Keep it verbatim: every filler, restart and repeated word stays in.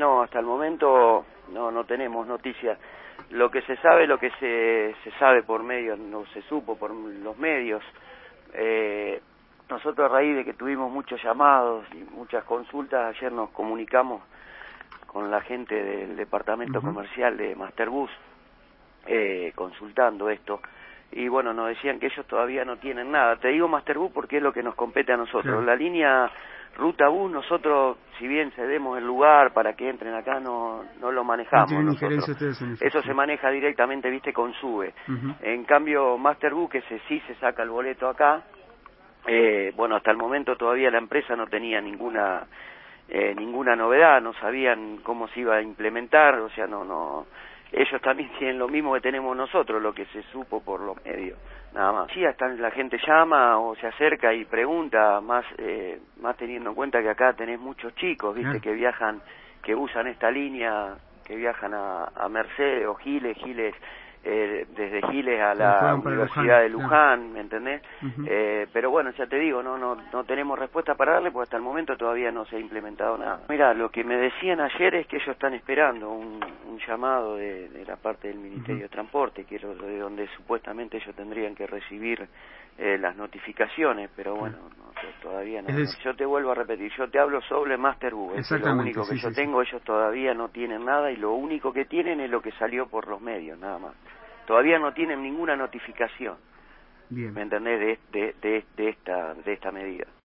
No, hasta el momento no no tenemos noticias. Lo que se sabe, lo que se, se sabe por medios, no se supo por los medios. Eh, nosotros a raíz de que tuvimos muchos llamados y muchas consultas, ayer nos comunicamos con la gente del departamento uh-huh. comercial de Masterbus, eh, consultando esto. Y bueno, nos decían que ellos todavía no tienen nada. Te digo Masterbus porque es lo que nos compete a nosotros. Claro. La línea Ruta Bus, nosotros, si bien cedemos el lugar para que entren acá, no no lo manejamos. No nosotros. Eso, eso se maneja directamente, viste, con SUBE. Uh-huh. En cambio, Masterbus, que se, sí se saca el boleto acá, eh, bueno, hasta el momento todavía la empresa no tenía ninguna eh, ninguna novedad, no sabían cómo se iba a implementar, o sea, no no ellos también tienen lo mismo que tenemos nosotros, lo que se supo por los medios, nada más. Sí, hasta la gente llama o se acerca y pregunta, más eh, más teniendo en cuenta que acá tenés muchos chicos, viste, que viajan, que usan esta línea, que viajan a, a Mercedes o Giles, Giles, eh, desde Giles a la Universidad Luján, de Luján, claro. ¿Me entendés? Uh-huh. Eh, pero bueno, ya te digo, no no no tenemos respuesta para darle, porque hasta el momento todavía no se ha implementado nada. Mira, lo que me decían ayer es que ellos están esperando un, un llamado de, de la parte del Ministerio uh-huh. de Transporte, que es lo de donde supuestamente ellos tendrían que recibir eh, las notificaciones, pero bueno, no, todavía no, no. Yo te vuelvo a repetir, yo te hablo sobre Masterbus, es lo único que sí, yo sí, tengo, sí. Ellos todavía no tienen nada y lo único que tienen es lo que salió por los medios, nada más. Todavía no tienen ninguna notificación. Bien. ¿Me entendés? De, de, de, de, esta, de esta medida.